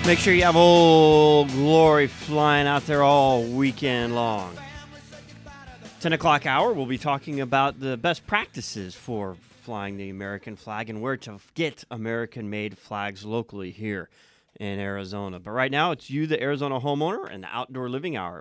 Make sure you have Old Glory flying out there all weekend long. 10 o'clock hour, we'll be talking about the best practices for flying the American flag and where to get American-made flags locally here in Arizona. But right now, it's you, the Arizona homeowner, and the Outdoor Living Hour.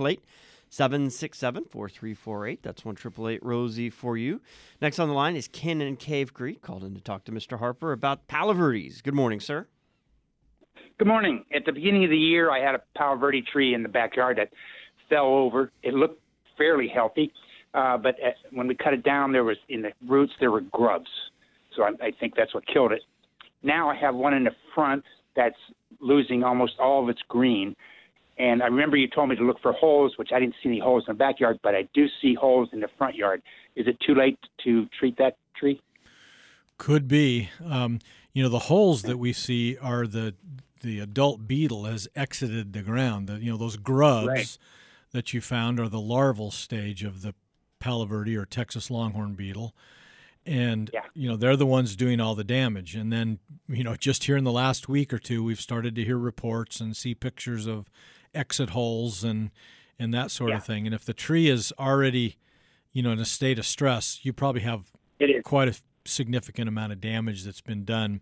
1-888-767-4348. That's 1-888-ROSIE for you. Next on the line is Ken in Cave Creek, called in to talk to Mr. Harper about Palo Verdes. Good morning, sir. Good morning. At the beginning of the year, I had a Palo Verde tree in the backyard that fell over. It looked fairly healthy, but when we cut it down, there was in the roots there were grubs. So I think that's what killed it. Now I have one in the front that's losing almost all of its green. And I remember you told me to look for holes, which I didn't see any holes in the backyard, but I do see holes in the front yard. Is it too late to treat that tree? Could be. The holes that we see are the adult beetle has exited the ground. Those grubs Right. that you found are the larval stage of the Palo Verde or Texas longhorn beetle. And, they're the ones doing all the damage. And then, just here in the last week or two, we've started to hear reports and see pictures of exit holes and that sort of thing. And if the tree is already, in a state of stress, you probably have quite a significant amount of damage that's been done.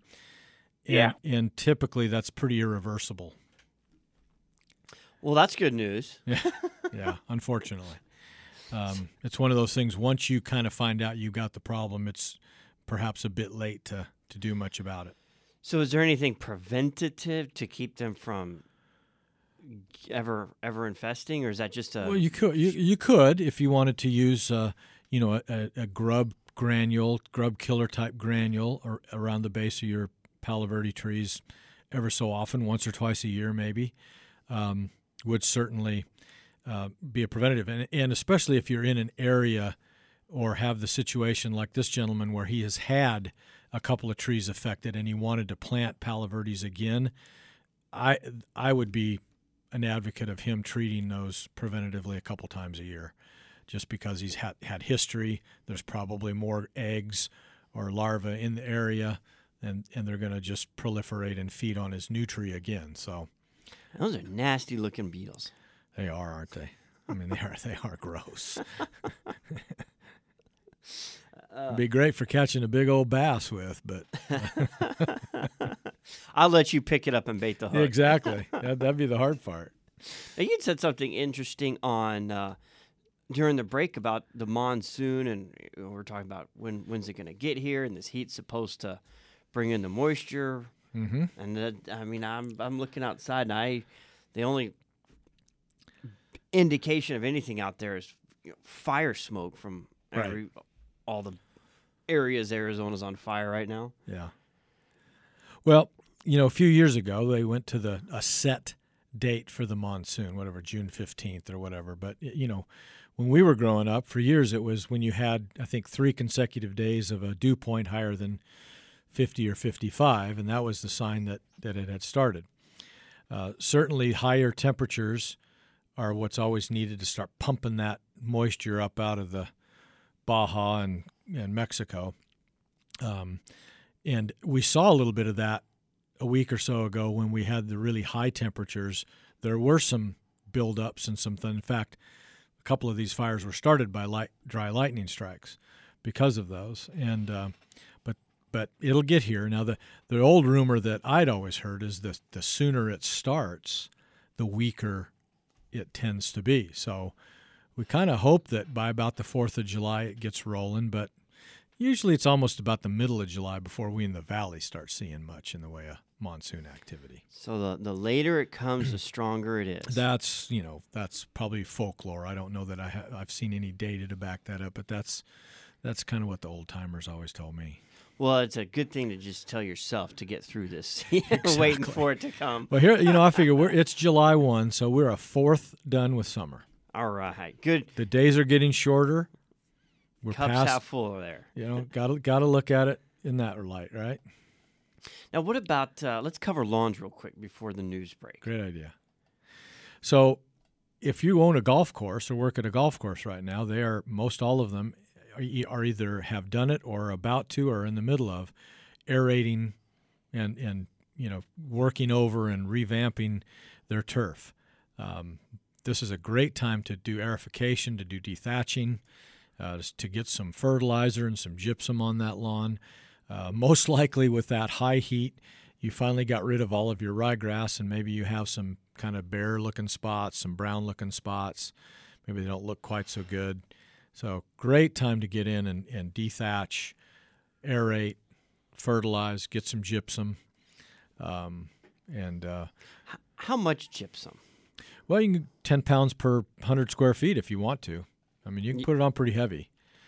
And typically that's pretty irreversible. Well, that's good news. Yeah, unfortunately. It's one of those things, once you kind of find out you got the problem, it's perhaps a bit late to do much about it. So is there anything preventative to keep them from ever infesting, or is that just a... Well, you could if you wanted to use, a grub killer type granule around the base of your Palo Verde trees ever so often, once or twice a year maybe, would certainly be a preventative. And especially if you're in an area or have the situation like this gentleman where he has had a couple of trees affected and he wanted to plant Palo Verdes again, I would be an advocate of him treating those preventatively a couple times a year, just because he's had history. There's probably more eggs or larvae in the area, and they're going to just proliferate and feed on his new tree again. So those are nasty looking beetles. They are, aren't they? I mean, they are gross. It'd be great for catching a big old bass with, but I'll let you pick it up and bait the hook. Exactly. That'd be the hard part. Now, you said something interesting on during the break about the monsoon, and we're talking about when's it going to get here, and this heat's supposed to bring in the moisture. Mm-hmm. And I'm looking outside, and the only indication of anything out there is fire smoke from all the areas Arizona's on fire right now. Yeah. Well, a few years ago they went to a set date for the monsoon, whatever, June 15th or whatever. But when we were growing up, for years it was when you had, I think, 3 consecutive days of a dew point higher than 50 or 55, and that was the sign that it had started. Certainly higher temperatures are what's always needed to start pumping that moisture up out of the Baja and Mexico. And we saw a little bit of that a week or so ago when we had the really high temperatures. There were some buildups and some in fact, a couple of these fires were started by dry lightning strikes because of those. And but it'll get here. Now, the old rumor that I'd always heard is the sooner it starts, the weaker it tends to be. So we kind of hope that by about the 4th of July it gets rolling, but usually it's almost about the middle of July before we in the valley start seeing much in the way of monsoon activity. So the later it comes, the stronger it is. That's probably folklore. I don't know that I've seen any data to back that up, but that's kind of what the old timers always told me. Well, it's a good thing to just tell yourself to get through this. Exactly. Waiting for it to come. Well, here, I figure it's July 1, so we're a fourth done with summer. All right, good. The days are getting shorter. We're Cups past, half full there. Got to look at it in that light, right? Now, what about, let's cover lawns real quick before the news break. Great idea. So if you own a golf course or work at a golf course right now, most all of them are either have done it or are about to or in the middle of aerating and working over and revamping their turf. This is a great time to do aerification, to do dethatching, to get some fertilizer and some gypsum on that lawn. Most likely with that high heat, you finally got rid of all of your ryegrass, and maybe you have some kind of bare-looking spots, some brown-looking spots. Maybe they don't look quite so good. So great time to get in and dethatch, aerate, fertilize, get some gypsum. How much gypsum? Well, you can get 10 pounds per 100 square feet if you want to. I mean, you can put it on pretty heavy.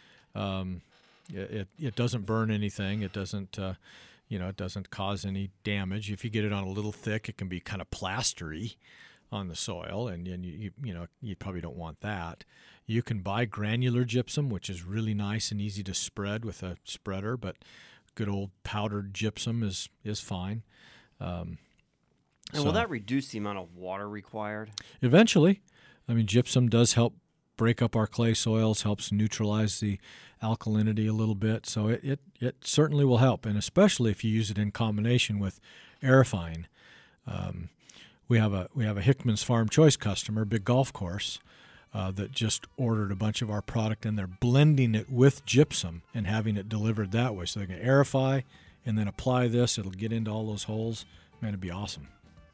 It doesn't burn anything. It doesn't, it doesn't cause any damage. If you get it on a little thick, it can be kind of plastery on the soil, and you probably don't want that. You can buy granular gypsum, which is really nice and easy to spread with a spreader, but good old powdered gypsum is fine. And will that reduce the amount of water required? Eventually. I mean, gypsum does help break up our clay soils, helps neutralize the alkalinity a little bit, so it certainly will help, and especially if you use it in combination with aerifying. We have a Hickman's Farm Choice customer, big golf course, that just ordered a bunch of our product, and they're blending it with gypsum and having it delivered that way. So they can aerify and then apply this. It'll get into all those holes. Man, it'd be awesome.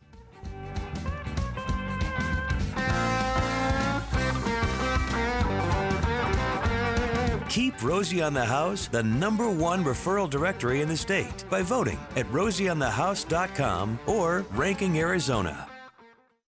Keep Rosie on the House the #1 referral directory in the state by voting at rosieonthehouse.com or Ranking Arizona.